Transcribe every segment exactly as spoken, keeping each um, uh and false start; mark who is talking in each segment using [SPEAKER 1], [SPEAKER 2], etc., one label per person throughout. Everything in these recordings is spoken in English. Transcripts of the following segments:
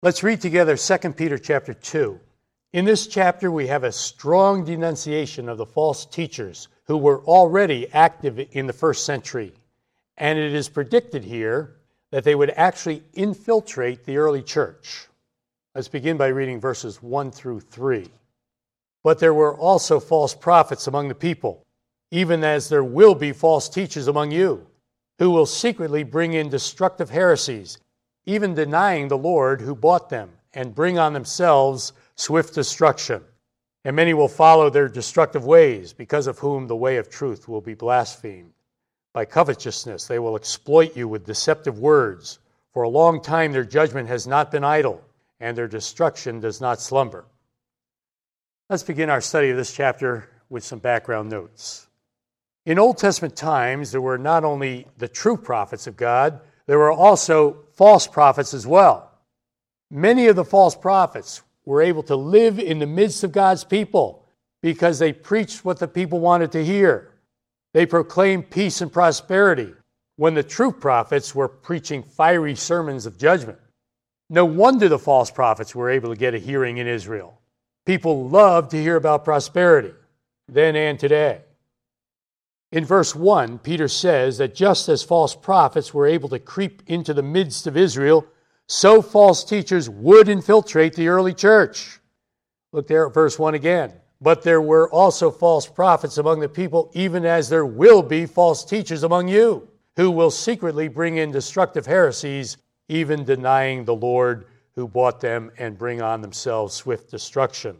[SPEAKER 1] Let's read together Second Peter chapter two. In this chapter, we have a strong denunciation of the false teachers who were already active in the first century. And it is predicted here that they would actually infiltrate the early church. Let's begin by reading verses one through three. But there were also false prophets among the people, even as there will be false teachers among you, who will secretly bring in destructive heresies, even denying the Lord who bought them, and bring on themselves swift destruction. And many will follow their destructive ways, because of whom the way of truth will be blasphemed. By covetousness they will exploit you with deceptive words. For a long time their judgment has not been idle, and their destruction does not slumber. Let's begin our study of this chapter with some background notes. In Old Testament times, there were not only the true prophets of God, there were also false prophets as well. Many of the false prophets were able to live in the midst of God's people because they preached what the people wanted to hear. They proclaimed peace and prosperity when the true prophets were preaching fiery sermons of judgment. No wonder the false prophets were able to get a hearing in Israel. People loved to hear about prosperity, then and today. In verse one, Peter says that just as false prophets were able to creep into the midst of Israel, so false teachers would infiltrate the early church. Look there at verse one again. But there were also false prophets among the people, even as there will be false teachers among you, who will secretly bring in destructive heresies, even denying the Lord who bought them, and bring on themselves swift destruction.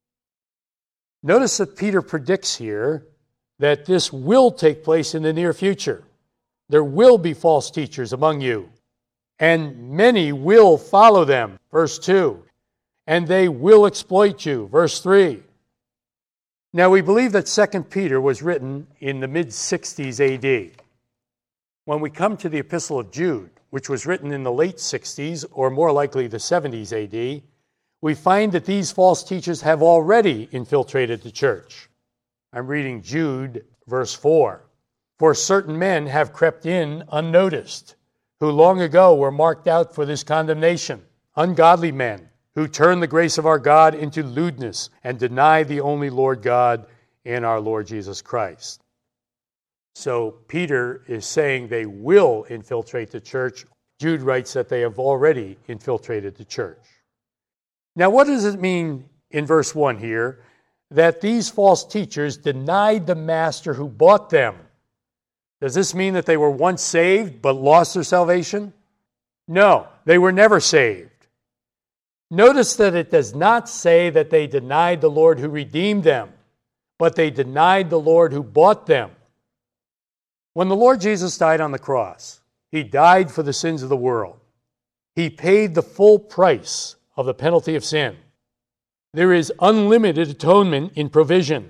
[SPEAKER 1] Notice that Peter predicts here that this will take place in the near future. There will be false teachers among you, and many will follow them, verse two, and they will exploit you, verse three. Now, we believe that Second Peter was written in the mid-sixties A D. When we come to the Epistle of Jude, which was written in the late sixties, or more likely the seventies A D, we find that these false teachers have already infiltrated the church. I'm reading Jude, verse four. For certain men have crept in unnoticed, who long ago were marked out for this condemnation, ungodly men, who turn the grace of our God into lewdness and deny the only Lord God and our Lord Jesus Christ. So Peter is saying they will infiltrate the church. Jude writes that they have already infiltrated the church. Now, what does it mean in verse one here that these false teachers denied the master who bought them? Does this mean that they were once saved but lost their salvation? No, they were never saved. Notice that it does not say that they denied the Lord who redeemed them, but they denied the Lord who bought them. When the Lord Jesus died on the cross, he died for the sins of the world. He paid the full price of the penalty of sin. There is unlimited atonement in provision.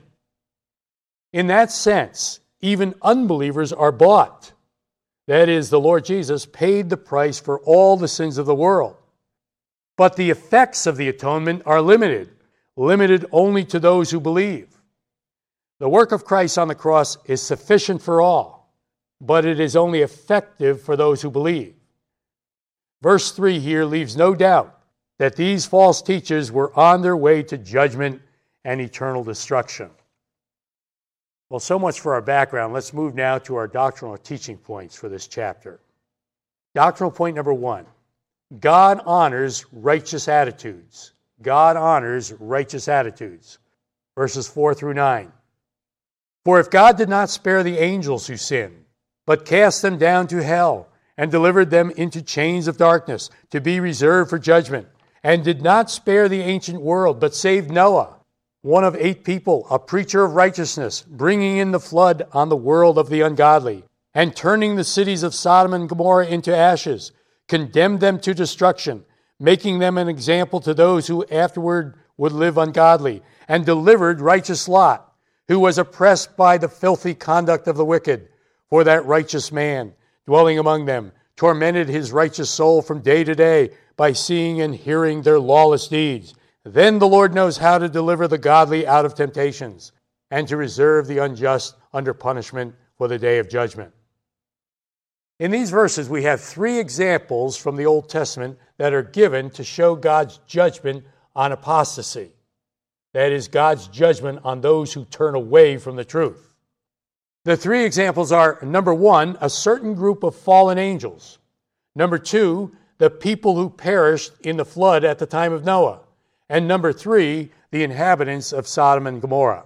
[SPEAKER 1] In that sense, even unbelievers are bought. That is, the Lord Jesus paid the price for all the sins of the world. But the effects of the atonement are limited, limited only to those who believe. The work of Christ on the cross is sufficient for all, but it is only effective for those who believe. Verse three here leaves no doubt that these false teachers were on their way to judgment and eternal destruction. Well, so much for our background. Let's move now to our doctrinal teaching points for this chapter. Doctrinal point number one. God honors righteous attitudes. God honors righteous attitudes. Verses four through nine. For if God did not spare the angels who sinned, but cast them down to hell, and delivered them into chains of darkness, to be reserved for judgment, and did not spare the ancient world, but saved Noah, one of eight people, a preacher of righteousness, bringing in the flood on the world of the ungodly, and turning the cities of Sodom and Gomorrah into ashes, condemned them to destruction, making them an example to those who afterward would live ungodly, and delivered righteous Lot, who was oppressed by the filthy conduct of the wicked. For that righteous man, dwelling among them, tormented his righteous soul from day to day by seeing and hearing their lawless deeds. Then the Lord knows how to deliver the godly out of temptations, and to reserve the unjust under punishment for the day of judgment. In these verses, we have three examples from the Old Testament that are given to show God's judgment on apostasy. That is, God's judgment on those who turn away from the truth. The three examples are, number one, a certain group of fallen angels. Number two, the people who perished in the flood at the time of Noah. And number three, the inhabitants of Sodom and Gomorrah.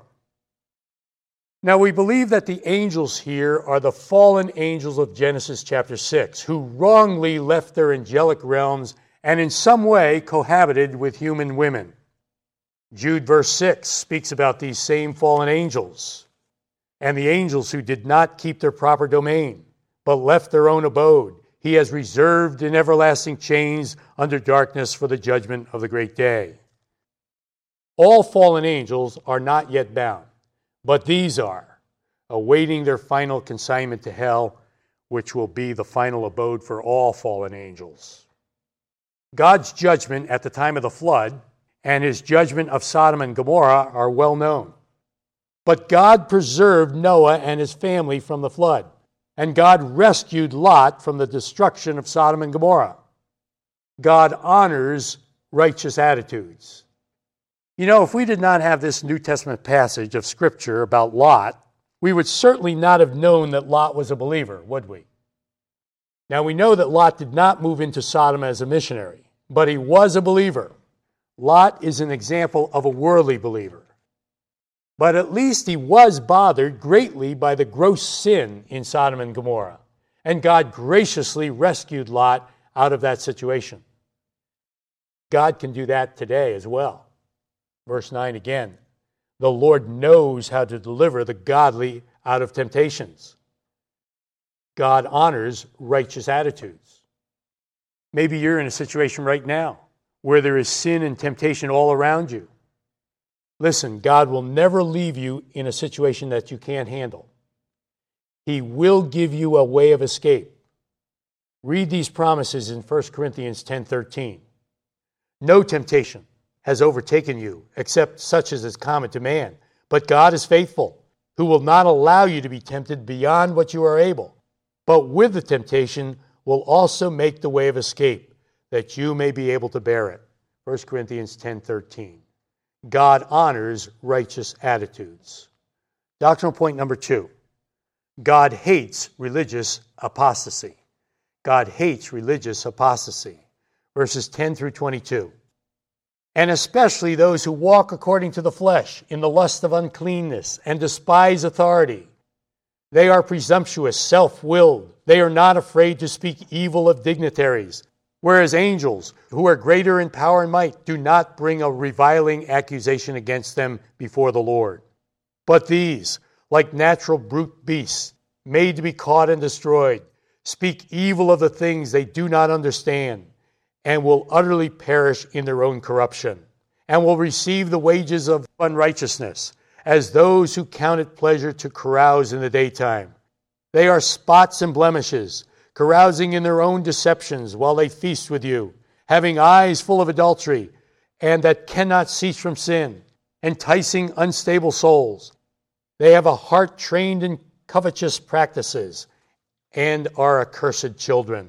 [SPEAKER 1] Now, we believe that the angels here are the fallen angels of Genesis chapter six, who wrongly left their angelic realms and in some way cohabited with human women. Jude verse six speaks about these same fallen angels and the angels who did not keep their proper domain, but left their own abode. He has reserved in everlasting chains under darkness for the judgment of the great day. All fallen angels are not yet bound, but these are, awaiting their final consignment to hell, which will be the final abode for all fallen angels. God's judgment at the time of the flood and his judgment of Sodom and Gomorrah are well known. But God preserved Noah and his family from the flood, and God rescued Lot from the destruction of Sodom and Gomorrah. God honors righteous attitudes. You know, if we did not have this New Testament passage of Scripture about Lot, we would certainly not have known that Lot was a believer, would we? Now, we know that Lot did not move into Sodom as a missionary, but he was a believer. Lot is an example of a worldly believer. But at least he was bothered greatly by the gross sin in Sodom and Gomorrah, and God graciously rescued Lot out of that situation. God can do that today as well. Verse nine again, the Lord knows how to deliver the godly out of temptations. God honors righteous attitudes. Maybe you're in a situation right now where there is sin and temptation all around you. Listen, God will never leave you in a situation that you can't handle. He will give you a way of escape. Read these promises in First Corinthians ten thirteen. No temptation has overtaken you, except such as is common to man. But God is faithful, who will not allow you to be tempted beyond what you are able, but with the temptation will also make the way of escape, that you may be able to bear it. First Corinthians ten thirteen. God honors righteous attitudes. Doctrinal point number two. God hates religious apostasy. God hates religious apostasy. Verses ten through twenty-two. And especially those who walk according to the flesh, in the lust of uncleanness, and despise authority. They are presumptuous, self-willed. They are not afraid to speak evil of dignitaries, whereas angels, who are greater in power and might, do not bring a reviling accusation against them before the Lord. But these, like natural brute beasts, made to be caught and destroyed, speak evil of the things they do not understand, and will utterly perish in their own corruption, and will receive the wages of unrighteousness, as those who count it pleasure to carouse in the daytime. They are spots and blemishes, carousing in their own deceptions while they feast with you, having eyes full of adultery, and that cannot cease from sin, enticing unstable souls. They have a heart trained in covetous practices, and are accursed children.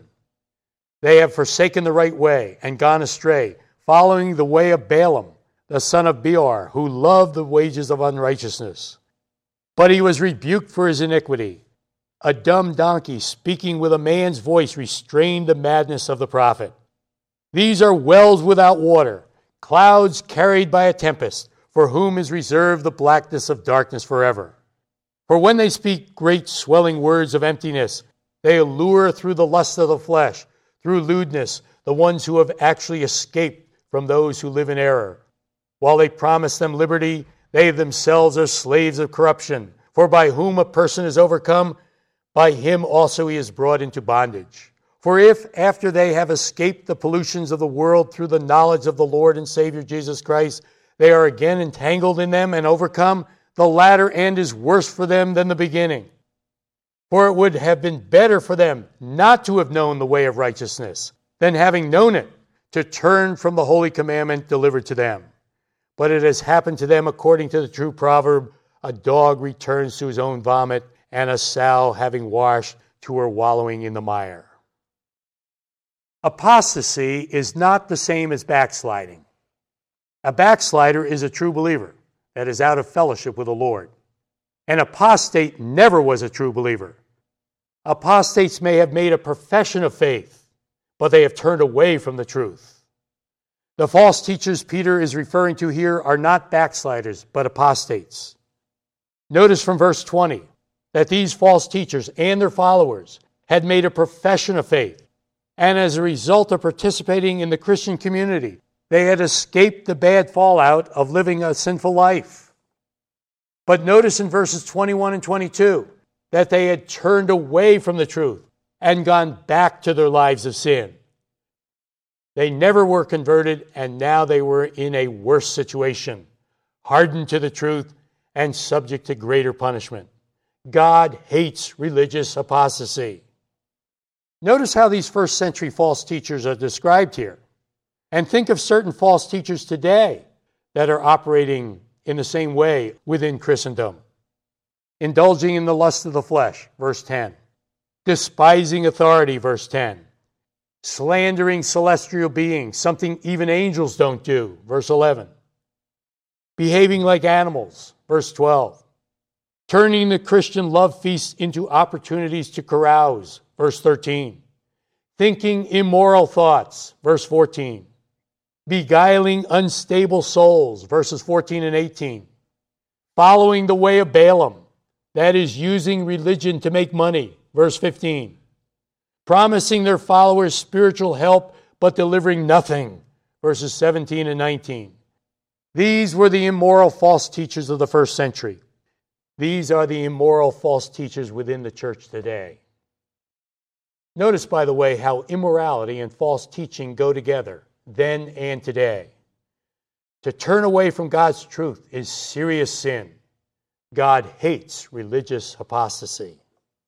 [SPEAKER 1] They have forsaken the right way and gone astray, following the way of Balaam, the son of Beor, who loved the wages of unrighteousness. But he was rebuked for his iniquity. A dumb donkey speaking with a man's voice restrained the madness of the prophet. These are wells without water, clouds carried by a tempest, for whom is reserved the blackness of darkness forever. For when they speak great swelling words of emptiness, they allure through the lust of the flesh, through lewdness, the ones who have actually escaped from those who live in error. While they promise them liberty, they themselves are slaves of corruption. For by whom a person is overcome, by him also he is brought into bondage. For if, after they have escaped the pollutions of the world through the knowledge of the Lord and Savior Jesus Christ, they are again entangled in them and overcome, the latter end is worse for them than the beginning. For it would have been better for them not to have known the way of righteousness, than having known it, to turn from the holy commandment delivered to them. But it has happened to them according to the true proverb, a dog returns to his own vomit, and a sow having washed to her wallowing in the mire. Apostasy is not the same as backsliding. A backslider is a true believer that is out of fellowship with the Lord. An apostate never was a true believer. Apostates may have made a profession of faith, but they have turned away from the truth. The false teachers Peter is referring to here are not backsliders, but apostates. Notice from verse twenty that these false teachers and their followers had made a profession of faith, and as a result of participating in the Christian community, they had escaped the bad fallout of living a sinful life. But notice in verses twenty-one and twenty-two that they had turned away from the truth and gone back to their lives of sin. They never were converted, and now they were in a worse situation, hardened to the truth and subject to greater punishment. God hates religious apostasy. Notice how these first century false teachers are described here. And think of certain false teachers today that are operating in the same way within Christendom. Indulging in the lust of the flesh, verse ten. Despising authority, verse ten. Slandering celestial beings, something even angels don't do, verse eleven. Behaving like animals, verse twelve. Turning the Christian love feast into opportunities to carouse, verse thirteen. Thinking immoral thoughts, verse fourteen. Beguiling unstable souls, verses fourteen and eighteen. Following the way of Balaam, that is, using religion to make money, verse fifteen. Promising their followers spiritual help, but delivering nothing, verses seventeen and nineteen. These were the immoral false teachers of the first century. These are the immoral false teachers within the church today. Notice, by the way, how immorality and false teaching go together, then and today. To turn away from God's truth is serious sin. God hates religious apostasy.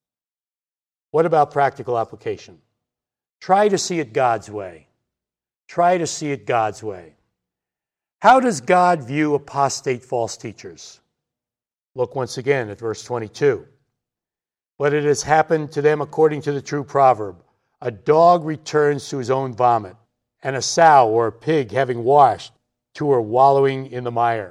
[SPEAKER 1] What about practical application? Try to see it God's way. Try to see it God's way. How does God view apostate false teachers? Look once again at verse twenty-two. But it has happened to them according to the true proverb. A dog returns to his own vomit, and a sow or a pig having washed to her wallowing in the mire.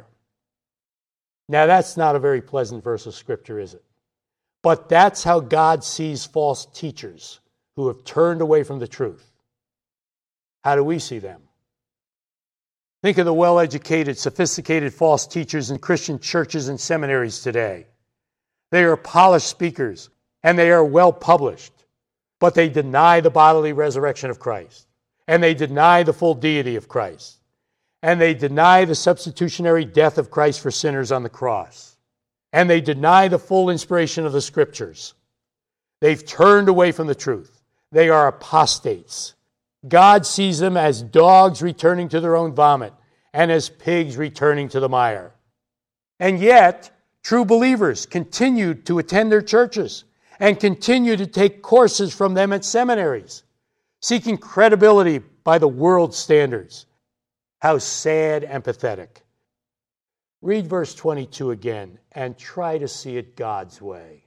[SPEAKER 1] Now that's not a very pleasant verse of Scripture, is it? But that's how God sees false teachers who have turned away from the truth. How do we see them? Think of the well-educated, sophisticated false teachers in Christian churches and seminaries today. They are polished speakers, and they are well-published, but they deny the bodily resurrection of Christ, and they deny the full deity of Christ, and they deny the substitutionary death of Christ for sinners on the cross, and they deny the full inspiration of the Scriptures. They've turned away from the truth. They are apostates. God sees them as dogs returning to their own vomit and as pigs returning to the mire. And yet, true believers continue to attend their churches and continue to take courses from them at seminaries, seeking credibility by the world's standards. How sad and pathetic. Read verse twenty-two again and try to see it God's way.